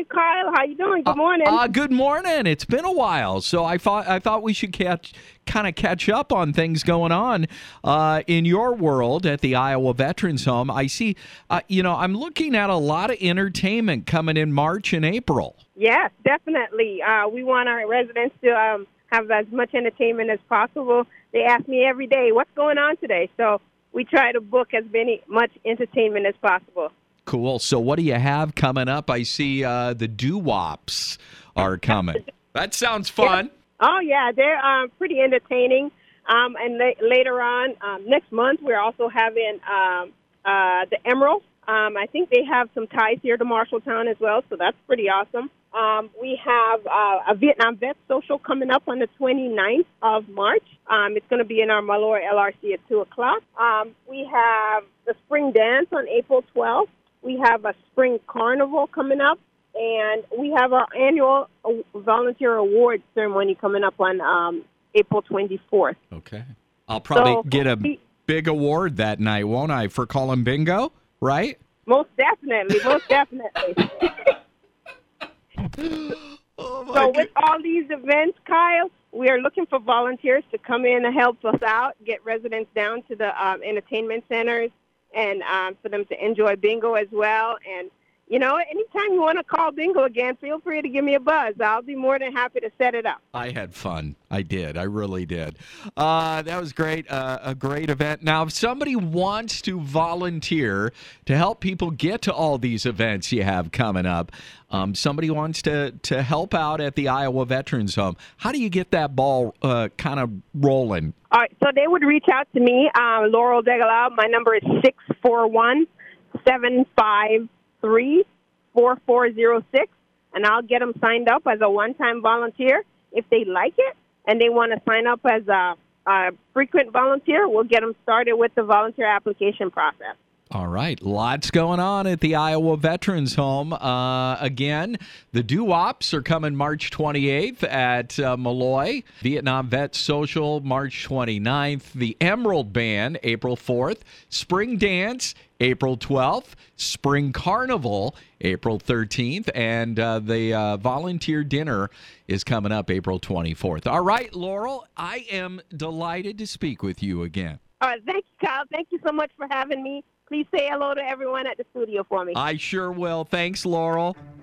Hi, Kyle. How you doing? Good morning. Good morning. It's been a while, so I thought we should catch up on things going on in your world at the Iowa Veterans Home. I see, I'm looking at a lot of entertainment coming in March and April. Yes, definitely. We want our residents to have as much entertainment as possible. They ask me every day, what's going on today? So we try to book as much entertainment as possible. Cool. So what do you have coming up? I see the doo-wops are coming. That sounds fun. Yep. Oh, yeah. They're pretty entertaining. And later on, next month, we're also having the Emerald. I think they have some ties here to Marshalltown as well, so that's pretty awesome. We have a Vietnam Vet Social coming up on the 29th of March. It's going to be in our Malloy LRC at 2 o'clock. We have the Spring Dance on April 12th. We have a Spring Carnival coming up. And we have our annual volunteer awards ceremony coming up on April 24th. Okay. I'll probably get a big award that night, won't I, for calling bingo, right? Most definitely. So with all these events, Kyle, we are looking for volunteers to come in and help us out, get residents down to the entertainment centers, and for them to enjoy bingo as well. And, anytime you want to call bingo again, feel free to give me a buzz. I'll be more than happy to set it up. I had fun. I did. I really did. That was great. A great event. Now, if somebody wants to volunteer to help people get to all these events you have coming up, somebody wants to help out at the Iowa Veterans Home, how do you get that ball kind of rolling? All right, so they would reach out to me, Laurel Degalao. My number is 641-753-4406, and I'll get them signed up as a one-time volunteer. If they like it and they want to sign up as a frequent volunteer, we'll get them started with the volunteer application process. All right. Lots going on at the Iowa Veterans Home. Again, the doo-wops are coming March 28th at Malloy. Vietnam Vet Social, March 29th. The Emerald Band, April 4th. Spring Dance, April 12th. Spring Carnival, April 13th. And the Volunteer Dinner is coming up April 24th. All right, Laurel, I am delighted to speak with you again. All right. Thank you, Kyle. Thank you so much for having me. Please say hello to everyone at the studio for me. I sure will. Thanks, Laurel.